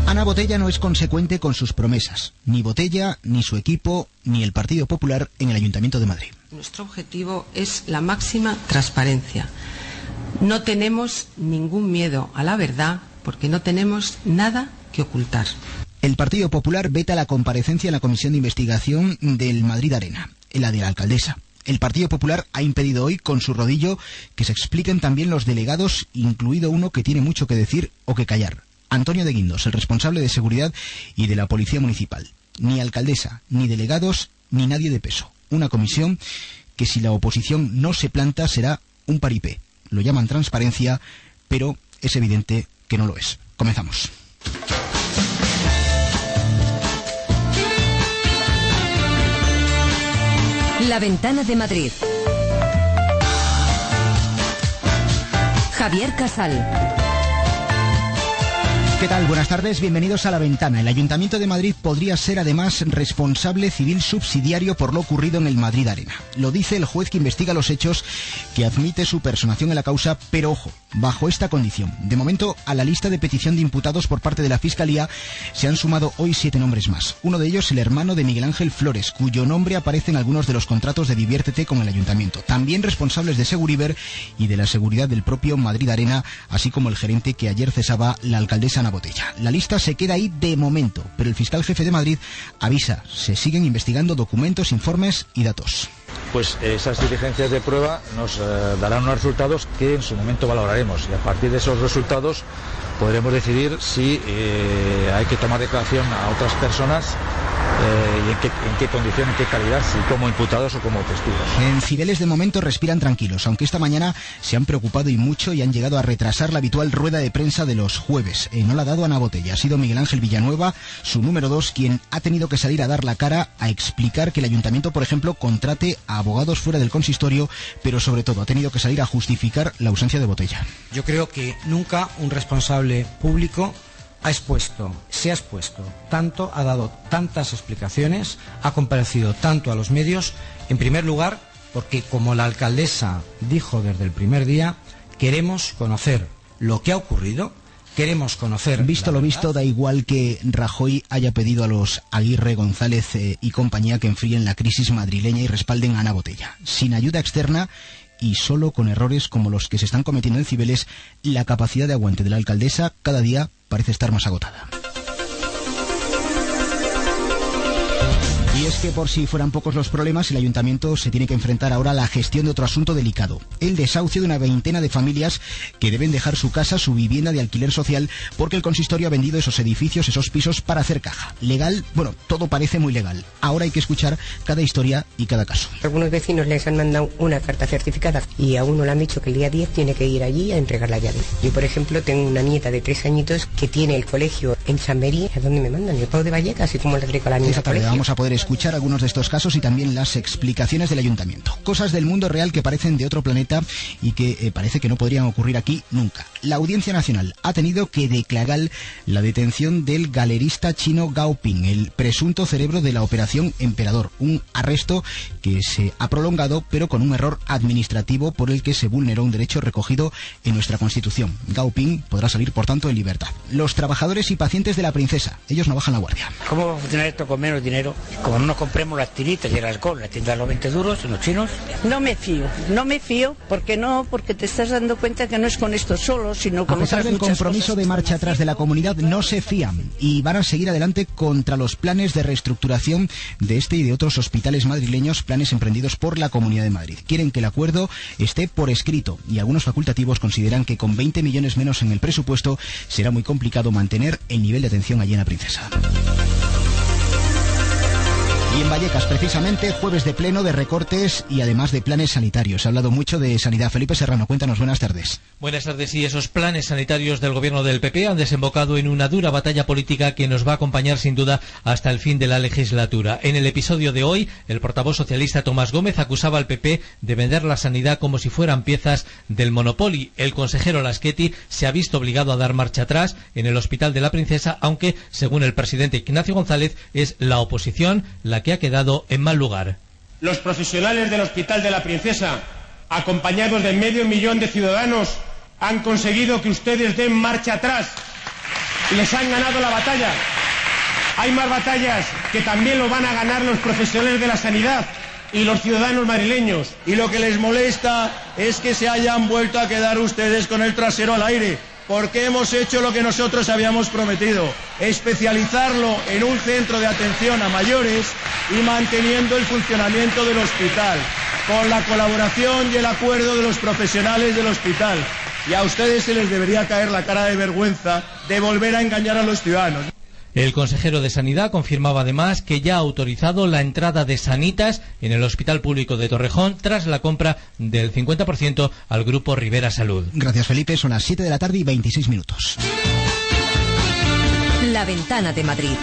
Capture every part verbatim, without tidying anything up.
Ana Botella no es consecuente con sus promesas. Ni Botella, ni su equipo, ni el Partido Popular en el Ayuntamiento de Madrid. Nuestro objetivo es la máxima transparencia. No tenemos ningún miedo a la verdad porque no tenemos nada que ocultar. El Partido Popular veta la comparecencia en la Comisión de Investigación del Madrid Arena, en la de la alcaldesa. El Partido Popular ha impedido hoy con su rodillo que se expliquen también los delegados, incluido uno que tiene mucho que decir o que callar. Antonio de Guindos, el responsable de seguridad y de la Policía Municipal. Ni alcaldesa, ni delegados, ni nadie de peso. Una comisión que si la oposición no se planta será un paripé. Lo llaman transparencia, pero es evidente que no lo es. Comenzamos. La Ventana de Madrid. Javier Casal. ¿Qué tal? Buenas tardes, bienvenidos a La Ventana. El Ayuntamiento de Madrid podría ser además responsable civil subsidiario por lo ocurrido en el Madrid Arena. Lo dice el juez que investiga los hechos, que admite su personación en la causa, pero ojo, bajo esta condición. De momento, a la lista de petición de imputados por parte de la Fiscalía se han sumado hoy siete nombres más. Uno de ellos el hermano de Miguel Ángel Flores, cuyo nombre aparece en algunos de los contratos de Diviértete con el Ayuntamiento. También responsables de Seguriber y de la seguridad del propio Madrid Arena, así como el gerente que ayer cesaba la alcaldesa Ana Botella. La lista se queda ahí de momento, pero el fiscal jefe de Madrid avisa, se siguen investigando documentos, informes y datos. Pues esas diligencias de prueba nos eh, darán unos resultados que en su momento valoraremos y a partir de esos resultados podremos decidir si eh, hay que tomar declaración a otras personas eh, y en qué, en qué condición, en qué calidad, si como imputados o como testigos. En Cibeles de momento respiran tranquilos, aunque esta mañana se han preocupado y mucho y han llegado a retrasar la habitual rueda de prensa de los jueves. Eh, no la ha dado Ana Botella, ha sido Miguel Ángel Villanueva, su número dos, quien ha tenido que salir a dar la cara, a explicar que el Ayuntamiento, por ejemplo, contrate a abogados fuera del consistorio, pero sobre todo ha tenido que salir a justificar la ausencia de Botella. Yo creo que nunca un responsable público ha expuesto, se ha expuesto tanto, ha dado tantas explicaciones, ha comparecido tanto a los medios, en primer lugar, porque como la alcaldesa dijo desde el primer día, queremos conocer lo que ha ocurrido. Queremos conocer. Visto lo visto, da igual que Rajoy haya pedido a los Aguirre, González eh, y compañía que enfríen la crisis madrileña y respalden a Ana Botella. Sin ayuda externa y solo con errores como los que se están cometiendo en Cibeles, la capacidad de aguante de la alcaldesa cada día parece estar más agotada. Y es que por si fueran pocos los problemas, el Ayuntamiento se tiene que enfrentar ahora a la gestión de otro asunto delicado. El desahucio de una veintena de familias que deben dejar su casa, su vivienda de alquiler social, porque el consistorio ha vendido esos edificios, esos pisos para hacer caja. Legal, bueno, todo parece muy legal. Ahora hay que escuchar cada historia y cada caso. Algunos vecinos les han mandado una carta certificada y a uno le han dicho que el día diez tiene que ir allí a entregar la llave. Yo, por ejemplo, tengo una nieta de tres añitos que tiene el colegio en Chamberí. ¿A dónde me mandan? El Pau de Vallecas, y cómo le traigo a la niña Esta al tarde colegio. vamos a poder escuchar algunos de estos casos y también las explicaciones del Ayuntamiento. Cosas del mundo real que parecen de otro planeta y que eh, parece que no podrían ocurrir aquí nunca. La Audiencia Nacional ha tenido que declarar la detención del galerista chino Gao Ping, el presunto cerebro de la Operación Emperador. Un arresto que se ha prolongado, pero con un error administrativo por el que se vulneró un derecho recogido en nuestra Constitución. Gao Ping podrá salir, por tanto, en libertad. Los trabajadores y pacientes de la princesa, ellos no bajan la guardia. ¿Cómo va a funcionar esto con menos dinero? Como no nos compremos las tiritas y el alcohol, las tiendas los veinte duros en los chinos. No me fío, no me fío, porque no, porque te estás dando cuenta que no es con esto solo, sino con A pesar otras del muchas compromiso cosas. de marcha atrás de la comunidad, no se fían y van a seguir adelante contra los planes de reestructuración de este y de otros hospitales madrileños, planes emprendidos por la Comunidad de Madrid. Quieren que el acuerdo esté por escrito y algunos facultativos consideran que con veinte millones menos en el presupuesto será muy complicado mantener el nivel de atención allí en la princesa. Y en Vallecas, precisamente, jueves de pleno de recortes y además de planes sanitarios. Se ha hablado mucho de sanidad. Felipe Serrano, cuéntanos, buenas tardes. Buenas tardes. Y esos planes sanitarios del gobierno del P P han desembocado en una dura batalla política que nos va a acompañar sin duda hasta el fin de la legislatura. En el episodio de hoy, el portavoz socialista Tomás Gómez acusaba al P P de vender la sanidad como si fueran piezas del Monopoly. El consejero Laschetti se ha visto obligado a dar marcha atrás en el Hospital de la Princesa, aunque, según el presidente Ignacio González, es la oposición la que ha quedado en mal lugar. Los profesionales del Hospital de la Princesa, acompañados de medio millón de ciudadanos, han conseguido que ustedes den marcha atrás. y les han ganado la batalla. Hay más batallas que también lo van a ganar los profesionales de la sanidad y los ciudadanos madrileños. Y lo que les molesta es que se hayan vuelto a quedar ustedes con el trasero al aire, porque hemos hecho lo que nosotros habíamos prometido, especializarlo en un centro de atención a mayores y manteniendo el funcionamiento del hospital, con la colaboración y el acuerdo de los profesionales del hospital. Y a ustedes se les debería caer la cara de vergüenza de volver a engañar a los ciudadanos. El consejero de Sanidad confirmaba además que ya ha autorizado la entrada de Sanitas en el Hospital Público de Torrejón tras la compra del cincuenta por ciento al Grupo Rivera Salud. Gracias, Felipe. Son las siete de la tarde y veintiséis minutos. La Ventana de Madrid.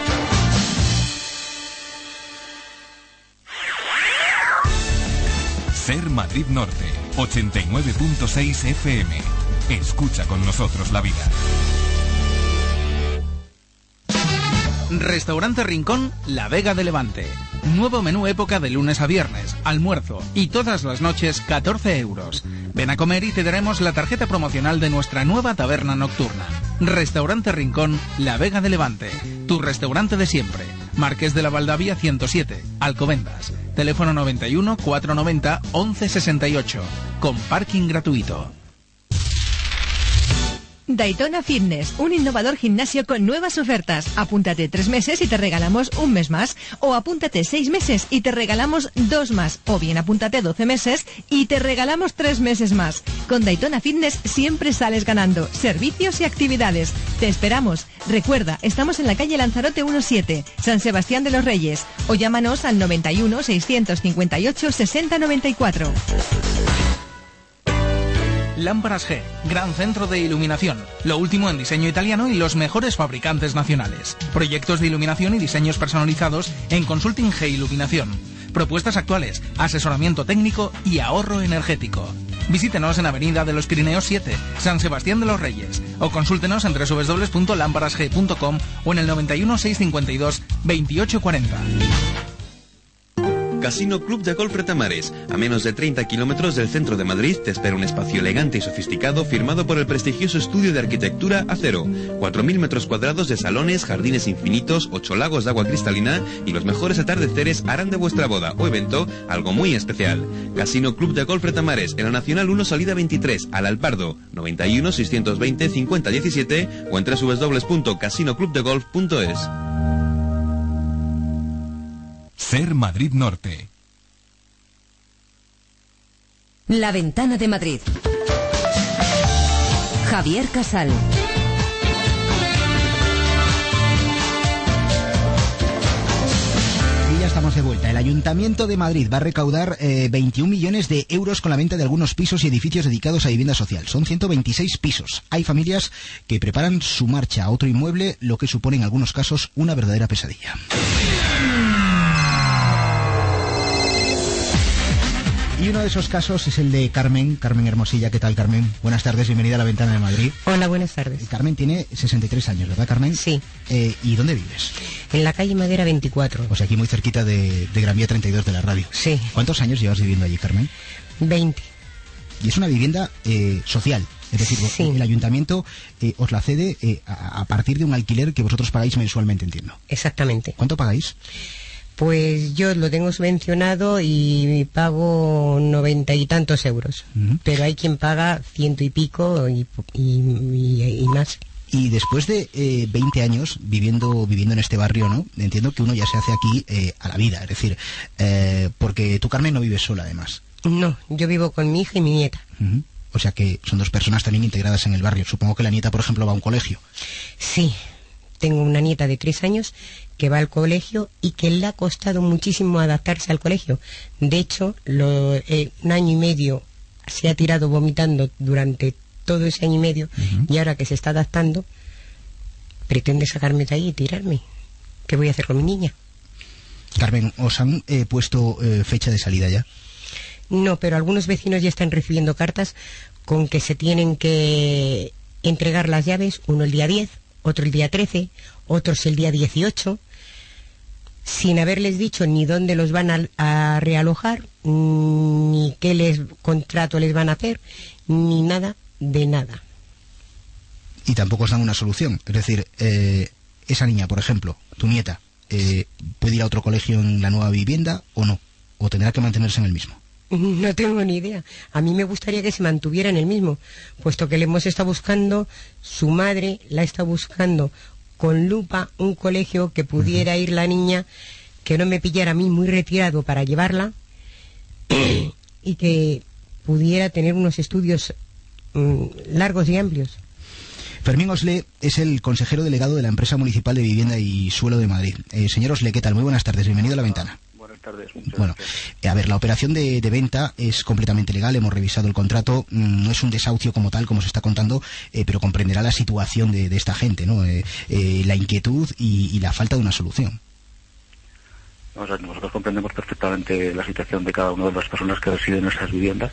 Ser Madrid Norte, ochenta y nueve punto seis F M. Escucha con nosotros la vida. Restaurante Rincón, La Vega de Levante. Nuevo menú época de lunes a viernes, almuerzo y todas las noches catorce euros. Ven a comer y te daremos la tarjeta promocional de nuestra nueva taberna nocturna. Restaurante Rincón, La Vega de Levante. Tu restaurante de siempre. Marqués de la Valdavia ciento siete, Alcobendas. Teléfono noventa y uno, cuatrocientos noventa, once sesenta y ocho. Con parking gratuito. Daytona Fitness, un innovador gimnasio con nuevas ofertas. Apúntate tres meses y te regalamos un mes más. O apúntate seis meses y te regalamos dos más. O bien apúntate doce meses y te regalamos tres meses más. Con Daytona Fitness siempre sales ganando. Servicios y actividades. Te esperamos. Recuerda, estamos en la calle Lanzarote diecisiete, San Sebastián de los Reyes. O llámanos al noventa y uno, seiscientos cincuenta y ocho, sesenta noventa y cuatro. Lámparas G, gran centro de iluminación. Lo último en diseño italiano y los mejores fabricantes nacionales. Proyectos de iluminación y diseños personalizados en Consulting G Iluminación. Propuestas actuales, asesoramiento técnico y ahorro energético. Visítenos en Avenida de los Pirineos siete, San Sebastián de los Reyes. O consúltenos en doble u doble u doble u punto lámparas g punto com o en el noventa y uno, seiscientos cincuenta y dos, veintiocho cuarenta. Casino Club de Golf Retamares. A menos de treinta kilómetros del centro de Madrid te espera un espacio elegante y sofisticado firmado por el prestigioso estudio de arquitectura Acero. cuatro mil metros cuadrados de salones, jardines infinitos, ocho lagos de agua cristalina y los mejores atardeceres harán de vuestra boda o evento algo muy especial. Casino Club de Golf Retamares, en la Nacional uno Salida veintitrés, al Alpardo, noventa y uno, seiscientos veinte, cincuenta diecisiete o en doble u doble u doble u punto casino club de golf punto es. Ser Madrid Norte. La Ventana de Madrid. Javier Casal. Y ya estamos de vuelta. El Ayuntamiento de Madrid va a recaudar eh, veintiún millones de euros con la venta de algunos pisos y edificios dedicados a vivienda social. Son ciento veintiséis pisos. Hay familias que preparan su marcha a otro inmueble, lo que supone en algunos casos una verdadera pesadilla. Y uno de esos casos es el de Carmen, Carmen Hermosilla. ¿Qué tal, Carmen? Buenas tardes, bienvenida a La Ventana de Madrid. Hola, buenas tardes. Carmen tiene sesenta y tres años, ¿verdad, Carmen? Sí. Eh, ¿Y dónde vives? En la calle Madera veinticuatro. O sea, aquí muy cerquita de, de Gran Vía treinta y dos de la radio. Sí. ¿Cuántos años llevas viviendo allí, Carmen? veinte. Y es una vivienda eh, social. Es decir, sí. El ayuntamiento eh, os la cede eh, a, a partir de un alquiler que vosotros pagáis mensualmente, entiendo. Exactamente. ¿Cuánto pagáis? Pues yo lo tengo subvencionado y pago noventa y tantos euros. Uh-huh. Pero hay quien paga ciento y pico y, y, y, y más. Y después de eh, veinte años viviendo viviendo en este barrio, ¿no? Entiendo que uno ya se hace aquí eh, a la vida. Es decir, eh, porque tú, Carmen, no vives sola, además. No, yo vivo con mi hija y mi nieta. Uh-huh. O sea que son dos personas también integradas en el barrio. Supongo que la nieta, por ejemplo, va a un colegio. Sí. Tengo una nieta de tres años que va al colegio y que le ha costado muchísimo adaptarse al colegio. De hecho, lo, eh, un año y medio se ha tirado vomitando durante todo ese año y medio. Uh-huh. Y ahora que se está adaptando, pretende sacarme de ahí y tirarme. ¿Qué voy a hacer con mi niña? Carmen, ¿os han eh, puesto eh, fecha de salida ya? No, pero algunos vecinos ya están recibiendo cartas con que se tienen que entregar las llaves, uno el día diez, otro el día trece, otros el día dieciocho, sin haberles dicho ni dónde los van a, a realojar, ni qué les, contrato les van a hacer, ni nada de nada. Y tampoco os dan una solución. Es decir, eh, esa niña, por ejemplo, tu nieta, eh, ¿puede ir a otro colegio en la nueva vivienda o no? ¿O tendrá que mantenerse en el mismo? No tengo ni idea. A mí me gustaría que se mantuviera en el mismo, puesto que le hemos estado buscando, su madre la está buscando con lupa un colegio que pudiera ir la niña, que no me pillara a mí muy retirado para llevarla y que pudiera tener unos estudios mmm, largos y amplios. Fermín Oslé es el consejero delegado de la Empresa Municipal de Vivienda y Suelo de Madrid. Eh, señor Oslé, ¿qué tal? Muy buenas tardes, bienvenido a La Ventana. Buenas tardes. Bueno, eh, a ver, la operación de, de venta es completamente legal, hemos revisado el contrato, mmm, no es un desahucio como tal, como se está contando, eh, pero comprenderá la situación de, de esta gente, ¿no? Eh, eh, la inquietud y, y la falta de una solución. O sea, nosotros comprendemos perfectamente la situación de cada una de las personas que residen en esas viviendas,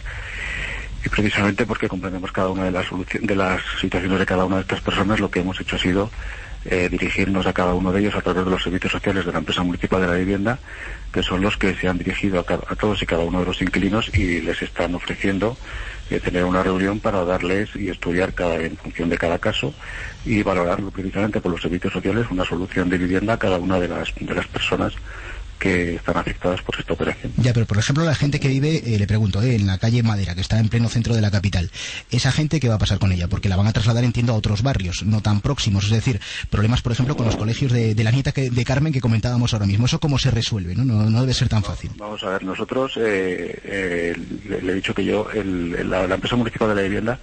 y precisamente porque comprendemos cada una de las, de las situaciones de cada una de estas personas, lo que hemos hecho ha sido eh, dirigirnos a cada uno de ellos a través de los servicios sociales de la Empresa Municipal de la Vivienda, que son los que se han dirigido a, cada, a todos y cada uno de los inquilinos y les están ofreciendo eh, tener una reunión para darles y estudiar cada, en función de cada caso y valorarlo precisamente por los servicios sociales una solución de vivienda a cada una de las, de las personas que están afectadas por esta operación. Ya, pero por ejemplo la gente que vive, eh, le pregunto, eh, en la calle Madera, que está en pleno centro de la capital, ¿esa gente qué va a pasar con ella? Porque la van a trasladar, entiendo, a otros barrios, no tan próximos, es decir, problemas por ejemplo con los colegios de, de la nieta que, de Carmen que comentábamos ahora mismo, ¿eso cómo se resuelve? No, no, no debe ser tan fácil. Vamos a ver, nosotros, eh, eh, le, le he dicho que yo, el, la, la Empresa Municipal de la Vivienda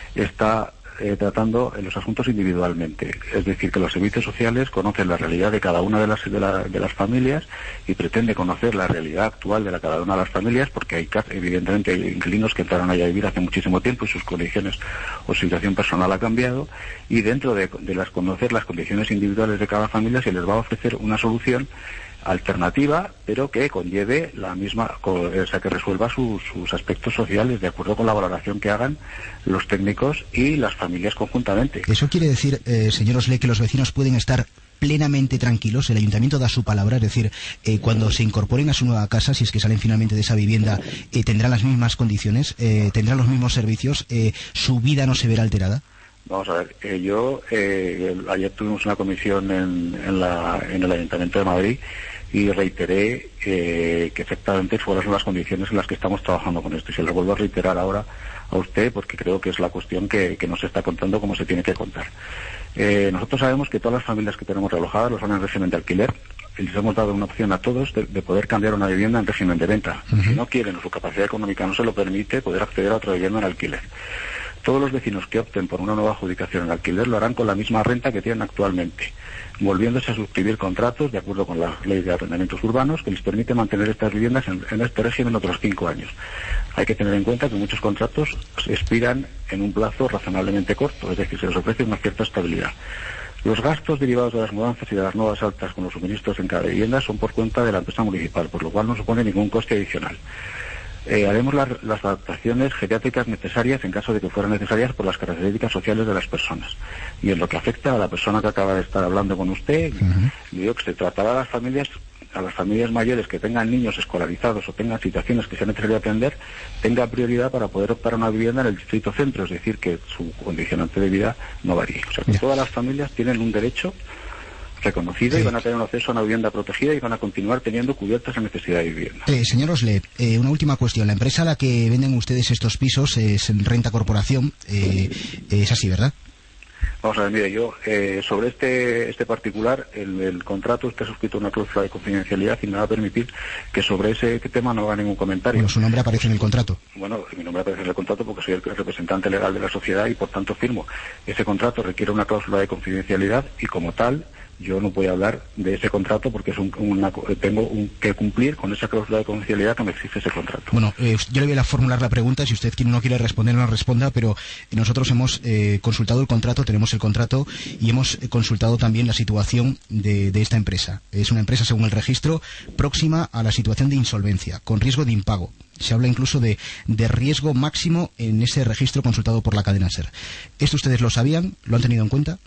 está Eh, tratando en los asuntos individualmente, es decir, que los servicios sociales conocen la realidad de cada una de las de, la, de las familias y pretende conocer la realidad actual de la, cada una de las familias, porque hay evidentemente hay inquilinos que entraron allá a vivir hace muchísimo tiempo y sus condiciones o situación personal ha cambiado, y dentro de, de las conocer las condiciones individuales de cada familia se les va a ofrecer una solución alternativa, pero que conlleve la misma, o sea, que resuelva sus, sus aspectos sociales de acuerdo con la valoración que hagan los técnicos y las familias conjuntamente. ¿Eso quiere decir, eh, señor Oslé, que los vecinos pueden estar plenamente tranquilos? El ayuntamiento da su palabra, es decir, eh, cuando se incorporen a su nueva casa, si es que salen finalmente de esa vivienda, eh, tendrán las mismas condiciones, eh, tendrán los mismos servicios, eh, su vida no se verá alterada. Vamos a ver, eh, yo eh, ayer tuvimos una comisión en, en, la, en el Ayuntamiento de Madrid y reiteré eh, que efectivamente cuáles son las condiciones en las que estamos trabajando con esto, y se lo vuelvo a reiterar ahora a usted porque creo que es la cuestión que, que no se está contando como se tiene que contar. Eh, nosotros sabemos que todas las familias que tenemos realojadas lo son en régimen de alquiler y les hemos dado una opción a todos de, de poder cambiar una vivienda en régimen de venta. Uh-huh. Si no quieren o su capacidad económica no se lo permite, poder acceder a otra vivienda en alquiler. Todos los vecinos que opten por una nueva adjudicación en alquiler lo harán con la misma renta que tienen actualmente, volviéndose a suscribir contratos de acuerdo con la ley de arrendamientos urbanos que les permite mantener estas viviendas en, en este régimen otros cinco años. Hay que tener en cuenta que muchos contratos expiran en un plazo razonablemente corto, es decir, se les ofrece una cierta estabilidad. Los gastos derivados de las mudanzas y de las nuevas altas con los suministros en cada vivienda son por cuenta de la empresa municipal, por lo cual no supone ningún coste adicional. Eh, haremos la, las adaptaciones geriátricas necesarias en caso de que fueran necesarias por las características sociales de las personas. Y en lo que afecta a la persona que acaba de estar hablando con usted, uh-huh. digo que se tratará a las familias, a las familias mayores que tengan niños escolarizados o tengan situaciones que sea necesario atender, tenga prioridad para poder optar a una vivienda en el distrito centro, es decir, que su condicionante de vida no varíe. O sea, que yeah. todas las familias tienen un derecho reconocido sí. y van a tener un acceso a una vivienda protegida y van a continuar teniendo cubiertas la necesidad de vivienda. Eh, señor Oslé, eh, una última cuestión. La empresa a la que venden ustedes estos pisos es Renta Corporación, eh, es así, ¿verdad? Vamos a ver, mire, yo eh, sobre este este particular, el, el contrato está suscrito una cláusula de confidencialidad y me va a permitir que sobre ese tema no haga ningún comentario. Bueno, su nombre aparece en el contrato. Bueno, mi nombre aparece en el contrato porque soy el representante legal de la sociedad y por tanto firmo. Ese contrato requiere una cláusula de confidencialidad y como tal yo no voy a hablar de ese contrato porque es un, una, tengo un, que cumplir con esa cláusula de confidencialidad que me exige ese contrato. Bueno, eh, yo le voy a formular la pregunta, si usted no quiere responder, no responda, pero nosotros hemos eh, consultado el contrato, tenemos el contrato y hemos eh, consultado también la situación de, de esta empresa. Es una empresa, según el registro, próxima a la situación de insolvencia, con riesgo de impago. Se habla incluso de, de riesgo máximo en ese registro consultado por la cadena SER. ¿Esto ustedes lo sabían? ¿Lo han tenido en cuenta?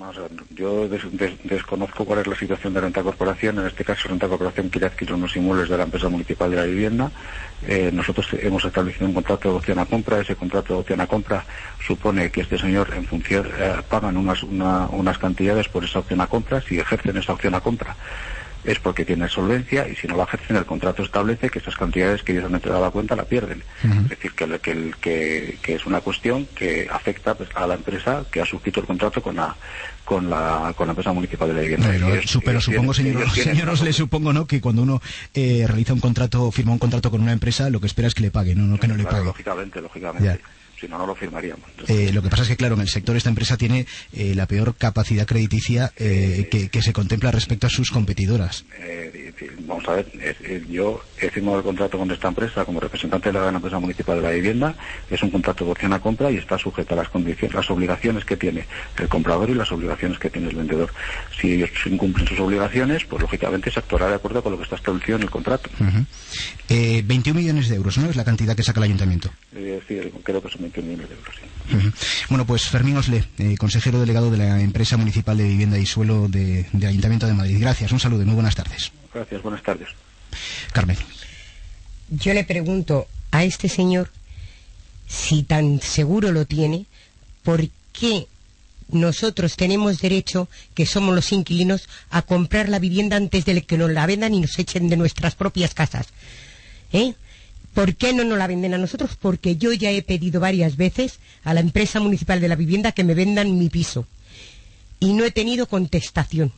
Vamos a ver, yo des, des, desconozco cuál es la situación de Renta Corporación. En este caso, Renta Corporación quiere adquirir unos inmuebles de la empresa municipal de la vivienda. Eh, nosotros hemos establecido un contrato de opción a compra. Ese contrato de opción a compra supone que este señor, en función, eh, pagan unas, una, unas cantidades por esa opción a compra. Si ejercen esa opción a compra, es porque tienen solvencia, y si no la ejercen, el contrato establece que esas cantidades que ellos han entregado a cuenta la pierden. Uh-huh. Es decir, que, que, que, que es una cuestión que afecta, pues, a la empresa que ha suscrito el contrato con la con la con la empresa municipal de la vivienda. Pero, es, pero supongo, señor, señoros, le supongo, ¿no?, que cuando uno eh, realiza un contrato, firma un contrato con una empresa, lo que espera es que le pague, no, no que no le claro, pague. Lógicamente, lógicamente. Ya. Si no, no lo firmaríamos. Eh, lo que pasa es que, claro, en el sector esta empresa tiene eh, la peor capacidad crediticia eh, que, que se contempla respecto a sus competidoras. Eh, vamos a ver, es, es, yo he firmado el contrato con esta empresa como representante de la gran empresa municipal de la vivienda. Es un contrato de opción a compra y está sujeto a las condiciones, las obligaciones que tiene el comprador y las obligaciones que tiene el vendedor. Si ellos incumplen sus obligaciones, pues lógicamente se actuará de acuerdo con lo que está establecido en el contrato. Uh-huh. eh, veintiún millones de euros, ¿no?, es la cantidad que saca el ayuntamiento. Eh, sí, creo que son veintiún millones de euros, sí. Uh-huh. Bueno, pues Fermín Oslé, eh, consejero delegado de la empresa municipal de vivienda y suelo de, del Ayuntamiento de Madrid. Gracias, un saludo y muy buenas tardes. Gracias, buenas tardes. Carmen. Yo le pregunto a este señor, si tan seguro lo tiene, ¿por qué nosotros tenemos derecho, que somos los inquilinos, a comprar la vivienda antes de que nos la vendan y nos echen de nuestras propias casas? ¿Eh? ¿Por qué no nos la venden a nosotros? Porque yo ya he pedido varias veces a la empresa municipal de la vivienda que me vendan mi piso y no he tenido contestación.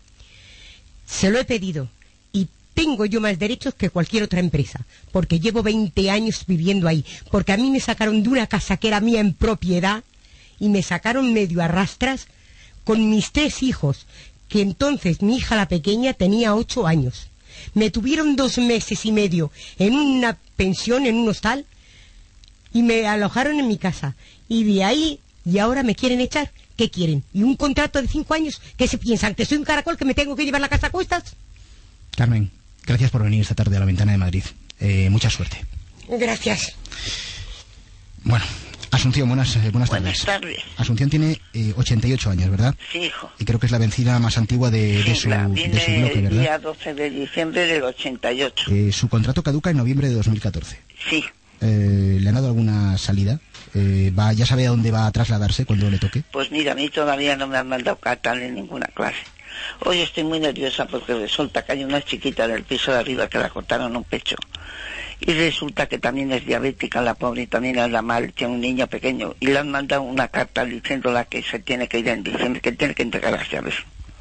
Se lo he pedido y tengo yo más derechos que cualquier otra empresa, porque llevo veinte años viviendo ahí, porque a mí me sacaron de una casa que era mía en propiedad y me sacaron medio a rastras con mis tres hijos, que entonces mi hija la pequeña tenía ocho años. Me tuvieron dos meses y medio en una pensión, en un hostal, y me alojaron en mi casa. Y de ahí, y ahora me quieren echar. ¿Qué quieren? ¿Y un contrato de cinco años? ¿Qué se piensan? ¿Que soy un caracol que me tengo que llevar la casa a cuestas? Carmen, gracias por venir esta tarde a la Ventana de Madrid. Eh, mucha suerte. Gracias. Bueno, Asunción, buenas, eh, buenas, buenas tardes. tardes. Asunción tiene eh, ochenta y ocho años, ¿verdad? Sí, hijo. Y creo que es la vecina más antigua de, sí, de, su, la, de su bloque, ¿verdad? El día doce de diciembre del ochenta y ocho. Eh, su contrato caduca en noviembre de dos mil catorce. Sí. Eh, ¿Le han dado alguna salida? Eh, va, ¿Ya sabe a dónde va a trasladarse cuando le toque? Pues mira, a mí todavía no me han mandado carta en ninguna clase. Hoy estoy muy nerviosa porque resulta que hay una chiquita del piso de arriba que la cortaron un pecho. Y resulta que también es diabética la pobre y también anda mal, tiene un niño pequeño. Y le han mandado una carta diciéndola que se tiene que ir en diciembre, que tiene que entregar las llaves.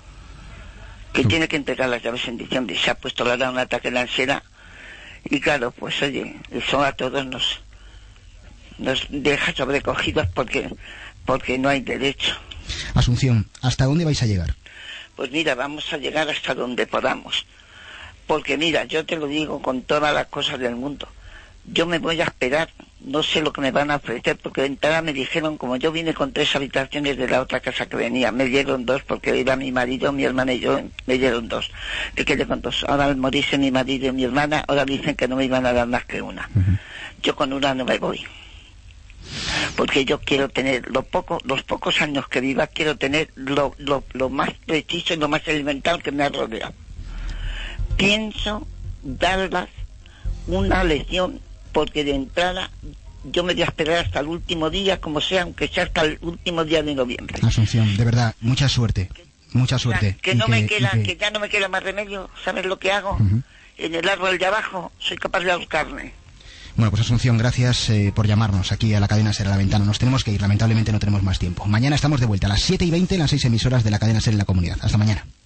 Que ¿Tú? tiene que entregar las llaves en diciembre. Y se ha puesto la da un ataque de ansiedad. Y claro, pues oye, eso a todos nos, nos deja sobrecogidos porque, porque no hay derecho. Asunción, ¿hasta dónde vais a llegar? Pues mira, vamos a llegar hasta donde podamos. Porque mira, yo te lo digo con todas las cosas del mundo. Yo me voy a esperar, no sé lo que me van a ofrecer, porque de entrada me dijeron, como yo vine con tres habitaciones de la otra casa que venía, me dieron dos porque iba mi marido, mi hermana y yo, me dieron dos. Me quedé con dos. Ahora al morirse mi marido y mi hermana, ahora dicen que no me iban a dar más que una. Uh-huh. Yo con una no me voy. Porque yo quiero tener, lo poco, los pocos años que viva, quiero tener lo, lo, lo más preciso y lo más elemental que me ha rodeado. Pienso darlas una lección, porque de entrada yo me voy a esperar hasta el último día, como sea, aunque sea hasta el último día de noviembre. Asunción, de verdad, mucha suerte, mucha suerte. Que, no que, me queda, que... que ya no me queda más remedio. ¿Sabes lo que hago? Uh-huh. En el árbol de abajo soy capaz de ahorcarme. Bueno, pues Asunción, gracias eh, por llamarnos aquí a la cadena SER a la Ventana. Nos tenemos que ir, lamentablemente no tenemos más tiempo. Mañana estamos de vuelta a las siete y veinte en las seis emisoras de la cadena SER en la comunidad. Hasta mañana.